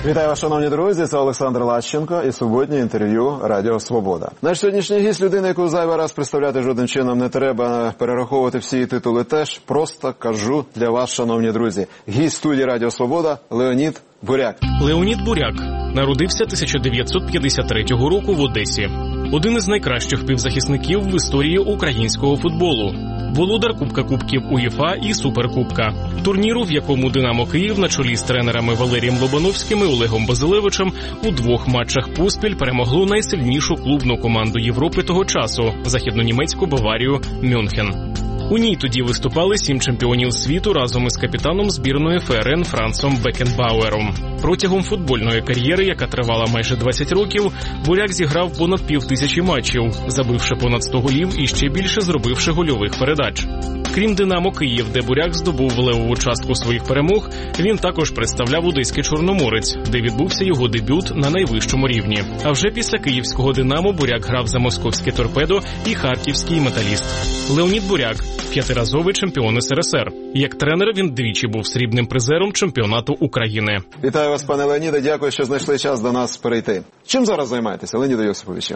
Вітаю вас, шановні друзі, це Олександр Лащенко і суботнє інтерв'ю Радіо Свобода. Наш сьогоднішній гість – людина, яку зайвий раз представляти жодним чином не треба, перераховувати всі титули теж. Просто кажу для вас, шановні друзі. Гість студії Радіо Свобода Леонід Буряк. Леонід Буряк народився 1953 року в Одесі. Один із найкращих півзахисників в історії українського футболу. Володар Кубка Кубків УЄФА і Суперкубка. Турніру, в якому «Динамо Київ» на чолі з тренерами Валерієм Лобановським і Олегом Базилевичем у 2 матчах поспіль перемогло найсильнішу клубну команду Європи того часу – західнонімецьку Баварію Мюнхен. У ній тоді виступали 7 чемпіонів світу разом із капітаном збірної ФРН Францом Бекенбауером. Протягом футбольної кар'єри, яка тривала майже 20 років, Буряк зіграв понад 5000 матчів, забивши понад 100 голів і ще більше зробивши гольових передач. Крім «Динамо Київ», де Буряк здобув левову частку своїх перемог, він також представляв одеський «Чорноморець», де відбувся його дебют на найвищому рівні. А вже після київського «Динамо» Буряк грав за московське «Торпедо» і харківський «Металіст». Леонід Буряк – 5-разовий чемпіон СРСР. Як тренер він двічі був срібним призером чемпіонату України. Вітаю вас, пане Леоніде, дякую, що знайшли час до нас перейти. Чим зараз займаєтеся, Леоніде Йосиповичу?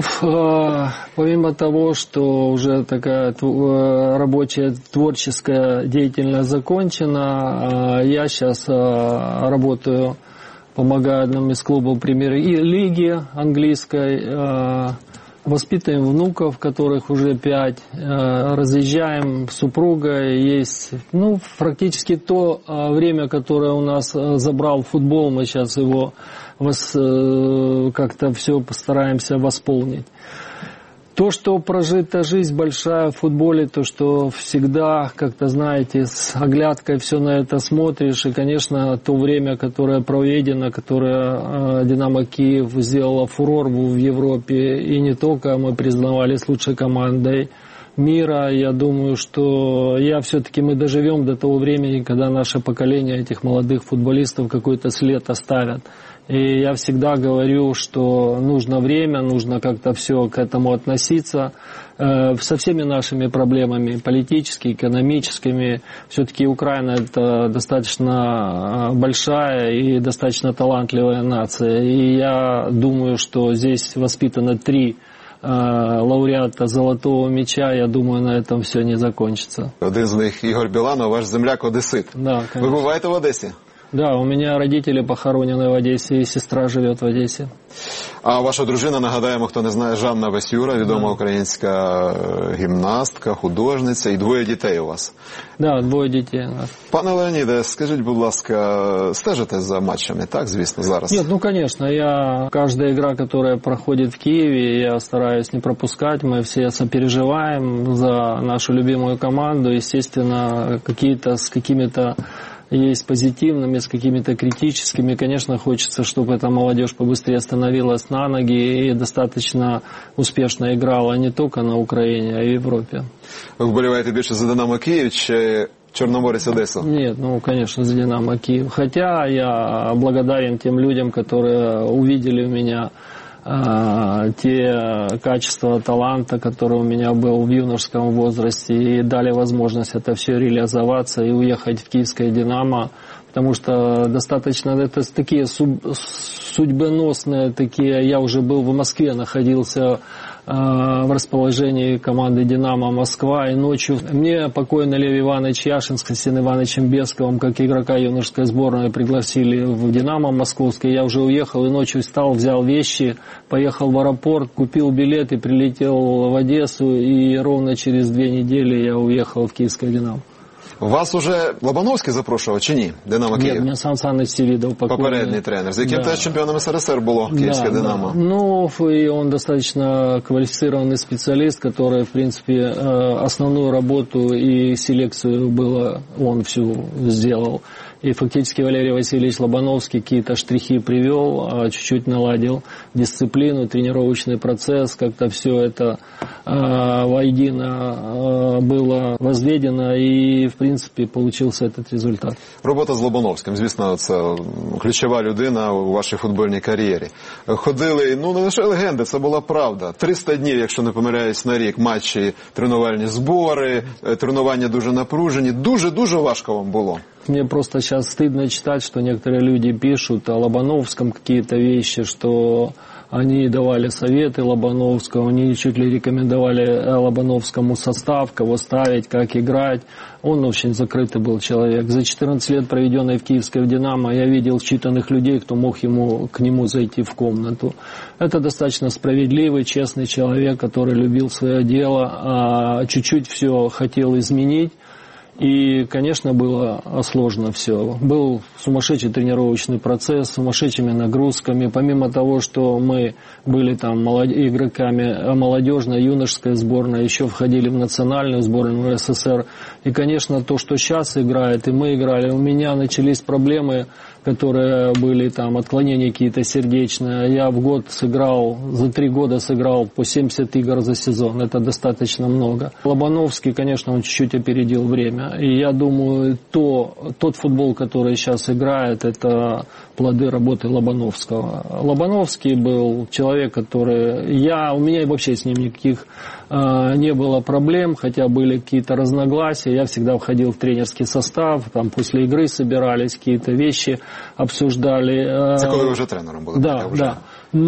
Помимо того, что уже такая рабочая творческая деятельность закончена, я сейчас работаю, помогаю одному из клубов премьер-лиги английской, воспитываем внуков, которых уже 5, разъезжаем с супругой, есть, практически то время, которое у нас забрал футбол, мы сейчас его как-то все постараемся восполнить. То, что прожита жизнь большая в футболе, то, что всегда, как-то, знаете, с оглядкой все на это смотришь. И, конечно, то время, которое проведено, которое «Динамо Киев» сделало фурор в Европе, и не только, мы признавались лучшей командой мира. Я думаю, что мы доживем до того времени, когда наше поколение этих молодых футболистов какой-то след оставят. И я всегда говорю, что нужно время, нужно как-то все к этому относиться. Со всеми нашими проблемами, политическими, экономическими, все-таки Украина это достаточно большая и достаточно талантливая нация. И я думаю, что здесь воспитано 3 лауреата «Золотого мяча», я думаю, на этом все не закончится. Один з них Ігор Біланов, ваш земляк одесит. Да, ви буваєте в Одесі? Да, у меня родители похоронены в Одессе, и сестра живет в Одессе. А ваша дружина, нагадаємо, хто не знає, Жанна Васюра, відома українська гімнастка, художниця, і 2 дітей у вас. Да, 2 дітей. Пане Леоніде, скажіть, будь ласка, стежите за матчами, так, звісно, зараз? Нет, конечно, каждая игра, которая проходит в Киеве, я стараюсь не пропускать, мы все сопереживаем за нашу любимую команду, естественно, с какими-то есть позитивными, с какими-то критическими. Конечно, хочется, чтобы эта молодежь побыстрее становилась на ноги и достаточно успешно играла не только на Украине, а и в Европе. Ви вболіваєте більше за «Динамо Київ» чи Чорноморець Одесу? Нет, конечно, за «Динамо Киев». Хотя я благодарен тем людям, которые увидели в меня те качества, таланта, которые у меня был в юношеском возрасте, и дали возможность это все реализоваться и уехать в киевское «Динамо», потому что достаточно, это такие судьбоносные, я уже был в Москве, находился в расположении команды «Динамо Москва», и ночью мне покойный Лев Иванович Яшин с Константином Ивановичем Бесковым, как игрока юношеской сборной, пригласили в «Динамо» московский. Я уже уехал, и ночью встал, взял вещи, поехал в аэропорт, купил билет и прилетел в Одессу, и ровно через 2 недели я уехал в киевское «Динамо». Вас уже Лобановський запрошував чи ні? «Динамо Київ»? Нет, меня Сан Саныч Севидов покойный. Попередній тренер, з яким теж чемпіоном СРСР було київське «Динамо». Да. И он достаточно квалифицированный специалист, который, в принципе, основную работу и селекцию он всю сделал. И фактически Валерий Васильевич Лобановский какие-то штрихи привел, чуть-чуть наладил дисциплину, тренировочный процесс, как-то все это воедино было возведено, и, в принципе, получился этот результат. Робота з Лобановським, звісно, це ключова людина у вашій футбольній кар'єрі. Ходили, не лише легенди, це була правда. 300 днів, якщо не помиляюсь, на рік, матчі, тренувальні збори, тренування дуже напружені. Дуже-дуже важко вам було. Мне просто сейчас сейчас стыдно читать, что некоторые люди пишут о Лобановском какие-то вещи, что они давали советы Лобановскому, они чуть ли рекомендовали Лобановскому состав, кого ставить, как играть. Он очень закрытый был человек. За 14 лет, проведенные в Киевской «Динамо», я видел считанных людей, кто мог к нему зайти в комнату. Это достаточно справедливый, честный человек, который любил свое дело, а чуть-чуть все хотел изменить. И, конечно, было сложно все. Был сумасшедший тренировочный процесс, сумасшедшими нагрузками. Помимо того, что мы были там игроками молодежной, юношеской сборной, еще входили в национальную сборную СССР. И, конечно, то, что сейчас играет, и мы играли, у меня начались проблемы, которые были там, отклонения какие-то сердечные. Я в год сыграл, за 3 года сыграл по 70 игр за сезон. Это достаточно много. Лобановский, конечно, он чуть-чуть опередил время. И я думаю, тот футбол, который сейчас играет, это плоды работы Лобановского. Лобановский был человек, который... У меня вообще с ним никаких не было проблем, хотя были какие-то разногласия. Я всегда входил в тренерский состав, там после игры собирались, какие-то вещи обсуждали. Это когда вы уже тренером были? Да.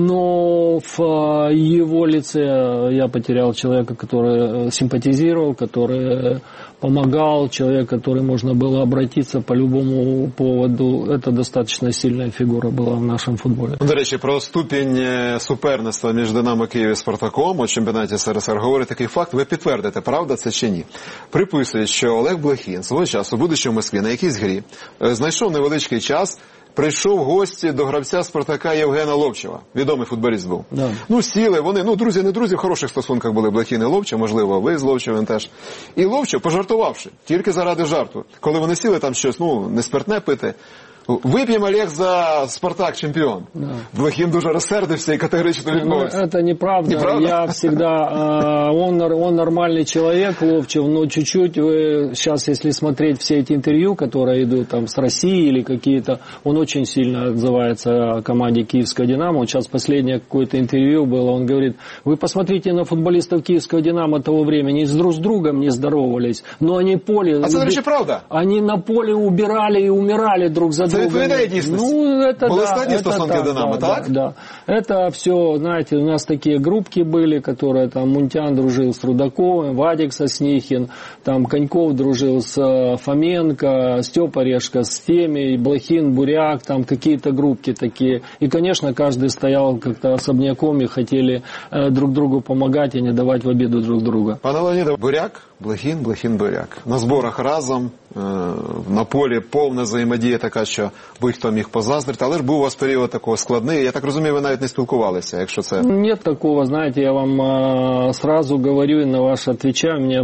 Но в его лице я потерял человека, который симпатизировал, который помогал, человек, который можно было обратиться по любому поводу. Это достаточно сильная фігура була в нашому футболі. До речі, про ступінь суперництва між «Динамо» Київ і «Спартаком» у чемпіонаті СРСР говорить такий факт. Ви підтвердите, правда це чи ні? Приписують, що Олег Блохін свого часу, будучи в Москві на якійсь грі, знайшов невеличкий час, прийшов в гості до гравця «Спартака» Євгена Ловчева. Відомий футболіст був. Да. Сіли, вони, друзі, не друзі, в хороших стосунках були Блохін і Ловчев, можливо, ви з Ловчевим теж. І Ловчев, пожартувавши, тільки заради жарту, коли вони сіли там щось, не спиртне пити, выпьем, Олег, за «Спартак» чемпион. Да. Блохин дуже рассердился и категорично відмовився. Это неправда. Я всегда... Он нормальный человек, Ловчев, но чуть-чуть вы сейчас, если смотреть все эти интервью, которые идут там с России или какие-то, он очень сильно отзывается о команде «Киевская Динамо». Вот сейчас последнее какое-то интервью было, он говорит, вы посмотрите на футболистов «Киевского Динамо» того времени, они друг с другом не здоровались, но они поле... А это вообще правда? Они на поле убирали и умирали друг за другом. Это відповідає дійсності? Були складні стосунки «Динамо», так? Да. Это все, знаете, у нас такие группки были, которые там Мунтян дружил с Рудаковым, Вадик Соснихин, там Коньков дружил с Фоменко, Степа Решка с теми, Блохин, Буряк, там какие-то группки такие. И, конечно, каждый стоял как-то особняком и хотели друг другу помогать и не давать в обиду друг друга. Пане Леоніде, Буряк, Блохін, Блохін, Буряк. На зборах разом, на полі повна взаємодія така, що будь-хто міг позаздрити, але ж був у вас період такого складний. Я так розумію, ви навіть не спілкувалися, якщо це... Нет такого, знаете, я вам сразу говорю и на ваш отвечаю. Меня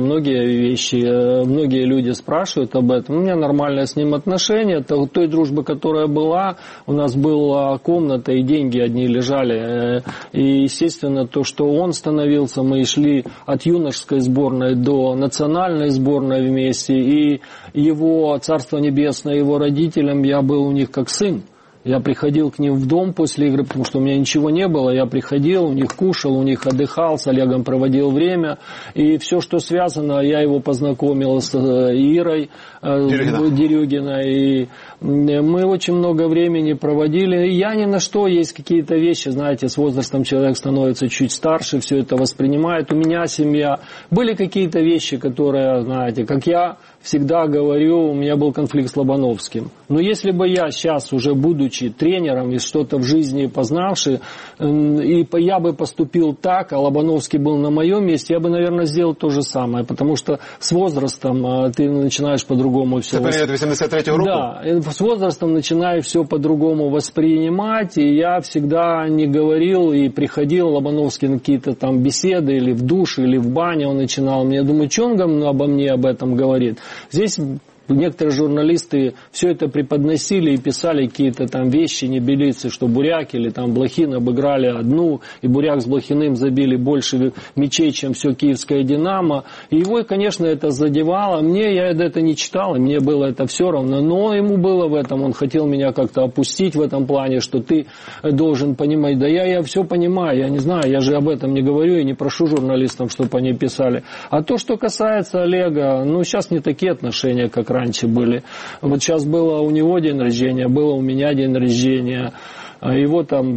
многие люди спрашивают об этом. У меня нормальное с ним отношение. Той дружбы, которая была, у нас была комната и деньги одни лежали. И, естественно, то, что он становился, мы шли от юношеской сборной до национальной сборной вместе. И его, Царство Небесное, его родителям, я был у них как сын. Я приходил к ним в дом после игры, потому что у меня ничего не было. Я приходил, у них кушал, у них отдыхал, с Олегом проводил время. И все, что связано, я его познакомил с Ирой Дерюгиной. И мы очень много времени проводили. Я ни на что, есть какие-то вещи, знаете, с возрастом человек становится чуть старше, все это воспринимает. У меня семья. Были какие-то вещи, которые, знаете, как я всегда говорю, у меня был конфликт с Лобановским. Но если бы я сейчас, уже будучи тренером и что-то в жизни познавший, и я бы поступил так, а Лобановский был на моем месте, я бы, наверное, сделал то же самое. Потому что с возрастом ты начинаешь по-другому все... Это период 83-го року? Да, с возрастом начинаешь все по-другому воспринимать. И я всегда не говорил и приходил Лобановский на какие-то там беседы или в душ, или в бане он начинал. Я думаю, что он обо мне об этом говорит? Здесь некоторые журналисты все это преподносили и писали какие-то там вещи, небылицы, что Буряк или там Блохин обыграли одну, и Буряк с Блохиным забили больше мячей, чем все Киевское Динамо. И его, конечно, это задевало. Я это не читал, и мне было это все равно. Но ему было в этом, он хотел меня как-то опустить в этом плане, что ты должен понимать. Да я все понимаю, я не знаю, я же об этом не говорю и не прошу журналистам, чтобы они писали. А то, что касается Олега, сейчас не такие отношения, как раньше были. Вот сейчас было у него день рождения, было у меня день рождения. Его там,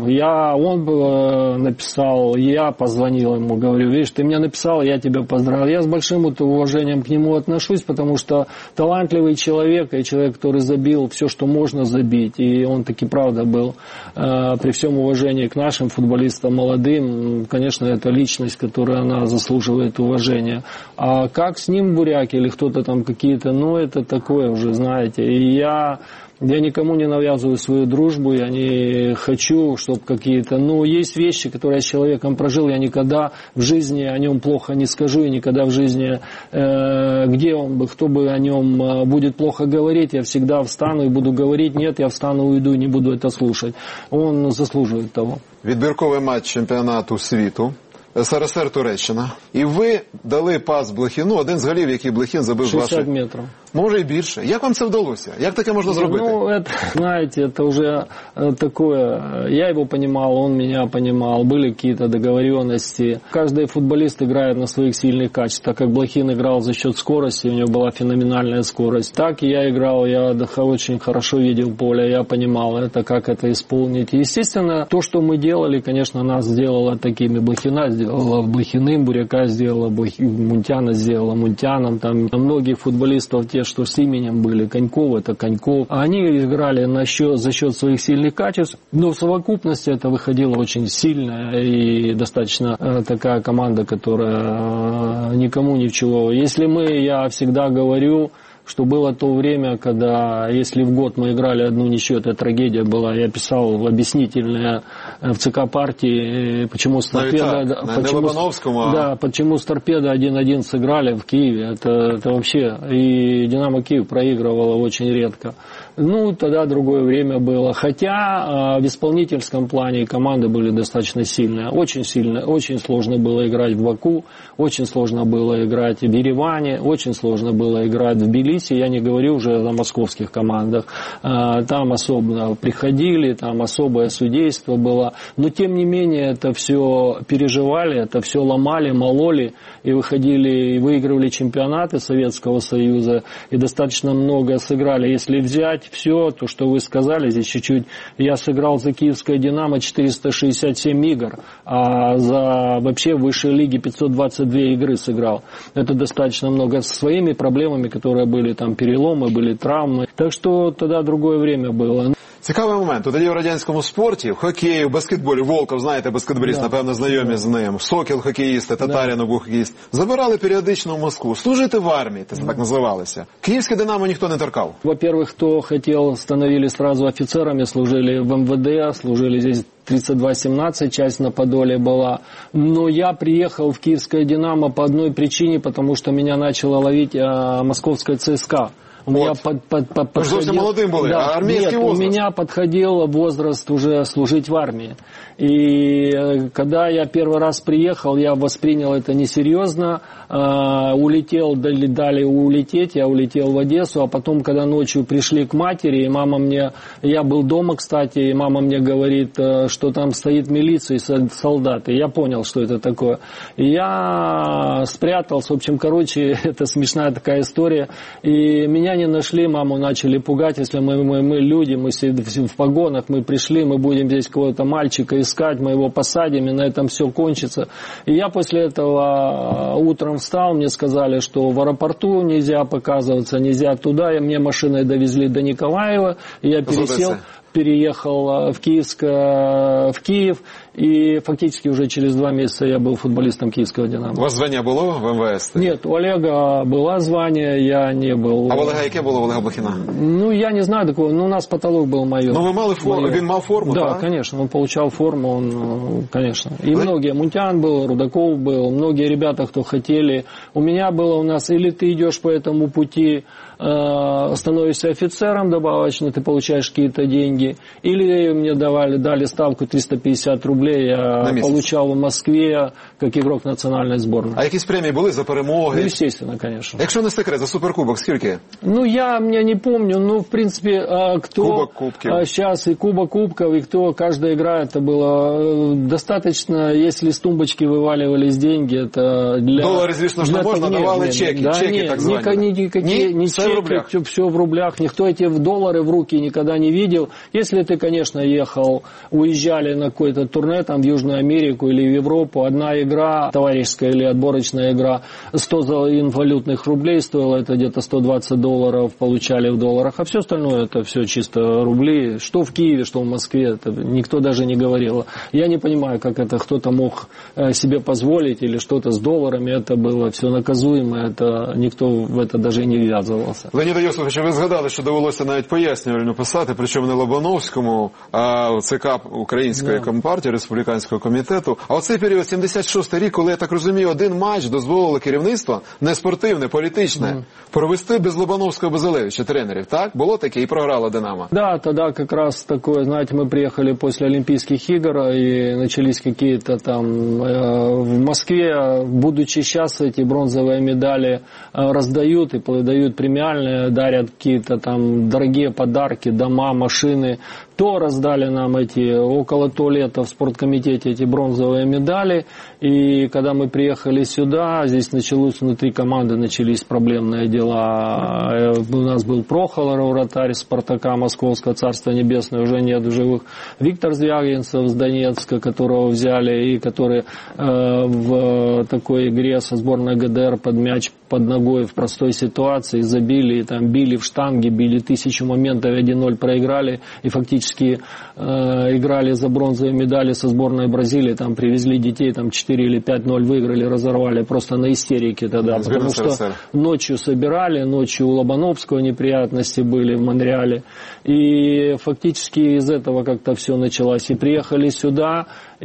он написал, я позвонил ему, говорю, видишь, ты мне написал, я тебя поздравил. Я с большим уважением к нему отношусь, потому что талантливый человек, и человек, который забил все, что можно забить, и он таки правда был, при всем уважении к нашим футболистам молодым, конечно, это личность, которая она заслуживает уважения. А как с ним буряки или кто-то там какие-то, это такое уже, знаете, и я никому не навязываю свою дружбу, я не хочу, чтобы какие-то... есть вещи, которые я с человеком прожил, я никогда в жизни о нем плохо не скажу, и никогда в жизни, где он бы, кто бы о нем будет плохо говорить, я всегда встану и буду говорить, нет, я встану, уйду и не буду это слушать. Он заслуживает того. Відбірковий матч чемпіонату світу. СРСР Туреччина. І ви дали пас Блохіну, один з голів, який Блохін забив 60 метрів. Може і більше. Як вам це вдалося? Як таке можна зробити? Это, знаете, это уже такое... Я его понимал, он меня понимал, были какие-то договоренности. Каждый футболист играет на своих сильных качествах. Так как Блохин играл за счет скорости, у него была феноменальная скорость. Так и я играл, я очень хорошо видел поле, я понимал это, как это исполнить. И, естественно, то, что мы делали, конечно, нас сделало такими. Блохина сделала Блохиным, Буряка сделала Мунтяна сделала Мунтяном. Там многих футболистов, те, что с именем были, Коньков, это Коньков. Они играли за счет своих сильных качеств, но в совокупности это выходила очень сильная и достаточно такая команда, которая никому ни в чего. Если я всегда говорю, что было то время, когда, если в год мы играли одну ничью, это трагедия была. Я писал объяснительное в ЦК партии, почему с Торпедо... почему с Торпедо 1-1 сыграли в Киеве. Это вообще... И Динамо Киев проигрывала очень редко. Тогда другое время было. Хотя в исполнительском плане команды были достаточно сильные. Очень сильные. Очень сложно было играть в Баку, очень сложно было играть в Ереване, очень сложно было играть в Тбилиси. Я не говорю уже о московских командах. Там особо приходили, там особое судейство было. Но тем не менее это все переживали, это все ломали, мололи и выходили, и выигрывали чемпионаты Советского Союза. И достаточно много сыграли. Если взять все, то, что вы сказали, здесь чуть-чуть. Я сыграл за Киевское Динамо 467 игр, а за вообще в высшей лиге 522 игры сыграл. Это достаточно много со своими проблемами, которые были там переломы, были травмы. Так что тогда другое время было. Цікавий момент. Тоді в радянському спорті, в хокеї, в баскетболі, Волков, знаєте, баскетболіст, напевно, знайомі з ним, Сокіл хокеїсти, Татарінов був хокеїст, забирали періодично в Москву. Служити в армії, це так називалося. Київське Динамо ніхто не торкав. Во-первых, кто хотел, становились сразу офицерами, служили в МВД, служили здесь 32-17, часть на Подоле была. Но я приехал в Киевское Динамо по одной причине, потому что меня начала ловить московская ЦСКА. У меня подходил, молодым был, да, армейский возраст. У меня подходил возраст уже служить в армии. И когда я первый раз приехал, я воспринял это несерьезно. Улетел, дали улететь, я улетел в Одессу, а потом, когда ночью пришли к матери, и мама мне, я был дома, кстати, и мама мне говорит, что там стоит милиция и солдаты. Я понял, что это такое. И я спрятался, в общем, это смешная такая история. И меня не нашли, маму начали пугать, если мы люди, мы в погонах, мы пришли, мы будем здесь кого-то мальчика искать, мы его посадим, и на этом все кончится. И я после этого утром встал, мне сказали, что в аэропорту нельзя показываться, нельзя туда, и мне машиной довезли до Николаева, и я переехал в Киев, и фактически уже через 2 месяца я был футболистом Киевского Динамо. У вас звання було в МВС? Нет, у Олега было звание, я не был. А в Олега яке було, в Олега Блохіна? Я не знаю такого, у нас потолок был майор. Ви мали форму, він мав форму, да, так? Да, конечно, он получал форму, конечно. И многие, Мунтян был, Рудаков был, многие ребята, кто хотели. У меня было у нас, или ты идешь по этому пути, становишься офицером добавочно, ты получаешь какие-то деньги, или мне дали ставку 350 рублей, рублей я получал в Москве как игрок национальной сборной. А якісь премії були за перемоги? Ну, естественно, конечно. Якщо не секрет, за суперкубок скільки? Ну, я не помню, ну, в принципе, кто... Кубок кубков. Сейчас и Кубок кубков, и кто, каждая игра, это было достаточно, если с тумбочки вываливались деньги, это для... Доллары, известно, что можно, давали чеки, да, чеки так званые. Никакие, не все в рублях. Все в рублях, никто эти доллары в руки никогда не видел. Если ты, конечно, уезжали на какое-то турне, там, в Южную Америку или в Европу, одна игра, товарищеская или отборочная игра, 100 инвалютных рублей стоила, это где-то $120 получали в долларах, а все остальное это все чисто рубли, что в Киеве, что в Москве, это никто даже не говорил. Я не понимаю, как это кто-то мог себе позволить или что-то с долларами, это было все наказуемо, это никто в это даже не ввязывался. Леоніде Йосифовичу, ви згадали, що довелося навіть пояснювальну писати, причому не Лобановському, а в ЦК Української компартії, Республіканського комітету. А оцей період, 76-й рік, коли, я так розумію, один матч дозволило керівництво, не спортивне, політичне, провести без Лобановського, без Олевича, тренерів, так? Було таке, і програло «Динамо». Да, тогда как раз такое, знаете, мы приехали после Олимпийских игр, и начались какие-то там в Москве, будучи сейчас, эти бронзовые медали раздают и дают премиальные, дарят какие-то там дорогие подарки, дома, машины. То раздали нам около туалета в спорткомитете эти бронзовые медали. И когда мы приехали сюда, здесь внутри команды начались проблемные дела. У нас был Прохоров, вратарь Спартака Московского, Царство Небесное, уже нет в живых. Виктор Звягинцев с Донецка, которого взяли, и который в такой игре со сборной ГДР под мяч под ногой в простой ситуации забили, там били в штанги, били 1000 моментов, 1-0 проиграли, и фактически играли за бронзовые медали со сборной Бразилии, там привезли детей, там 4 или 5-0 выиграли, разорвали, просто на истерике тогда, потому что ночью собирали, ночью у Лобановского неприятности были в Монреале, и фактически из этого как-то все началось, и приехали сюда,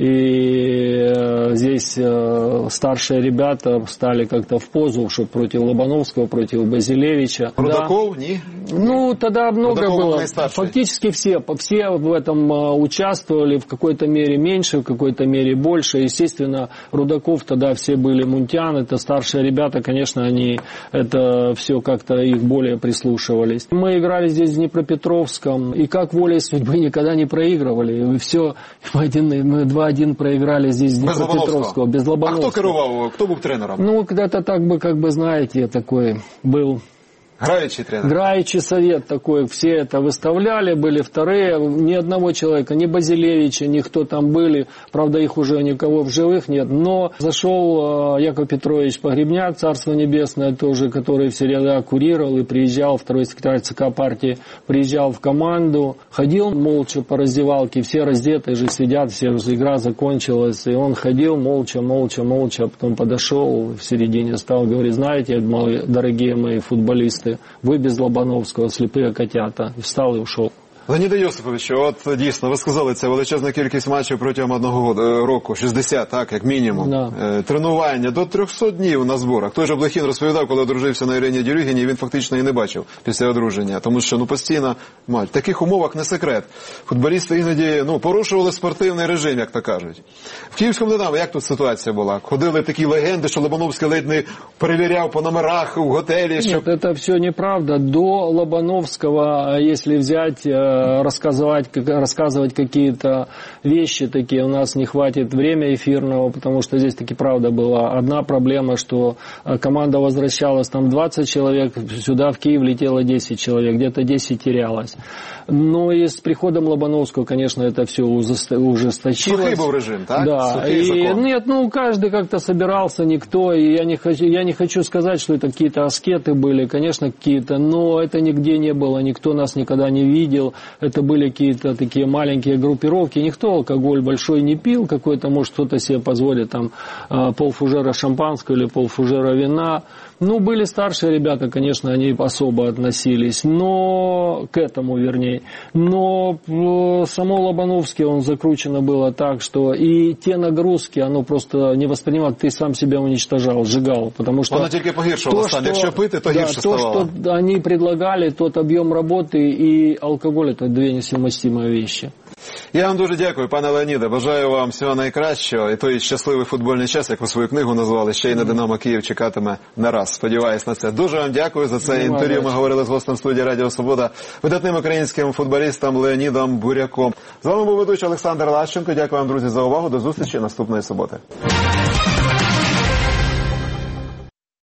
и здесь старшие ребята стали как-то в позу, чтобы против Лобановского, против Базилевича. Рудаков, да. Ну, тогда много Рудаков было. Фактически все в этом участвовали, в какой-то мере меньше, в какой-то мере больше. Естественно, Рудаков тогда все были мунтян, это старшие ребята, конечно, они это все как-то их более прислушивались. Мы играли здесь в Днепропетровском, и как волей судьбы никогда не проигрывали. И все, мы 2-1 проиграли здесь в Днепропетровского. Без Лобановского. А кто керував? Кто был тренером? Ну, когда-то так бы, как бы, знаете, такой был... Граючий тренер. Граючий совет такой, все это выставляли, были вторые, ни одного человека, ни Базилевича, ни кто там были, правда их уже никого в живых нет, но зашел Яков Петрович Погребняк, Царство Небесное тоже, который все ряда курировал и приезжал, второй секретарь ЦК партии, приезжал в команду, ходил молча по раздевалке, все раздетые же сидят, все, игра закончилась, и он ходил молча, а потом подошел в середине, стал говорить, знаете, дорогие мои футболисты, ви без Лобановського, сліпі котята. Встав і ушов. Леоніде Йосифовичу, от дійсно, ви сказали, це величезна кількість матчів протягом одного року, 60, так, як мінімум. Да. Тренування до 300 днів на зборах. Той же Блохін розповідав, коли одружився на Ірині Дерюгіній, він фактично її не бачив після одруження, тому що постійно матч. В таких умовах не секрет. Футболісти іноді порушували спортивний режим, як то кажуть. В Київському «Динамо» як тут ситуація була? Ходили такі легенди, що Лобановський ледь не перевіряв по номерах у готелі. Щоб... Нет, это все неправда. До Лобановского, если взять... рассказывать какие-то вещи такие, у нас не хватит времени эфирного, потому что здесь таки правда была одна проблема, что команда возвращалась, там 20 человек, сюда в Киев летело 10 человек, где-то 10 терялось. Но и с приходом Лобановского, конечно, это все ужесточилось. Сухий был режим, так? Да. Нет, каждый как-то собирался, никто, и я не хочу сказать, что это какие-то аскеты были, конечно, какие-то, но это нигде не было, никто нас никогда не видел. Это были какие-то такие маленькие группировки. Никто алкоголь большой не пил. Какой-то, может, кто-то себе позволит там полфужера шампанского или полфужера вина. Ну, были старшие ребята, конечно, они особо относились. Но к этому, вернее. Но само Лобановский, он закручено было так, что и те нагрузки, оно просто не воспринимал. Ты сам себя уничтожал, сжигал. Потому что оно только погіршувало стан. Якщо пити, то гірше ставало. То, что они предлагали, тот объем работы и алкоголь, это две несовместимые вещи. Я вам дуже дякую, пане Леоніде. Бажаю вам всього найкращого. І той щасливий футбольний час, як ви свою книгу назвали, ще й на «Динамо Київ» чекатиме не раз. Сподіваюсь на це. Дуже вам дякую за це інтерв'ю. Ми говорили з гостем студії Радіо Свобода, видатним українським футболістом Леонідом Буряком. З вами був ведучий Олександр Лащенко. Дякую вам, друзі, за увагу. До зустрічі наступної суботи.